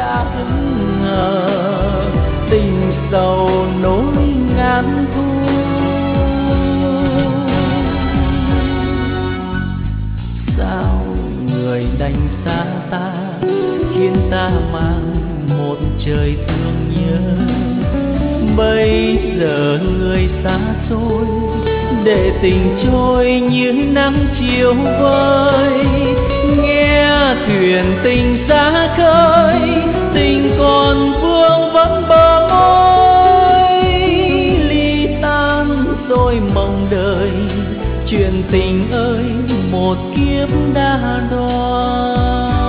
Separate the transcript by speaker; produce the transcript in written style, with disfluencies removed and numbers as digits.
Speaker 1: ta hững hờ, tình sầu nối ngàn thu. Sao người đành xa ta khiến ta mang một trời thương nhớ, bây giờ người xa xôi để tình trôi như nắng chiều vơi. Nghe thuyền tình xa khơi, tình còn vương vấn bờ môi. Ly tan rồi mong đời, chuyện tình ơi một kiếp đã đóa.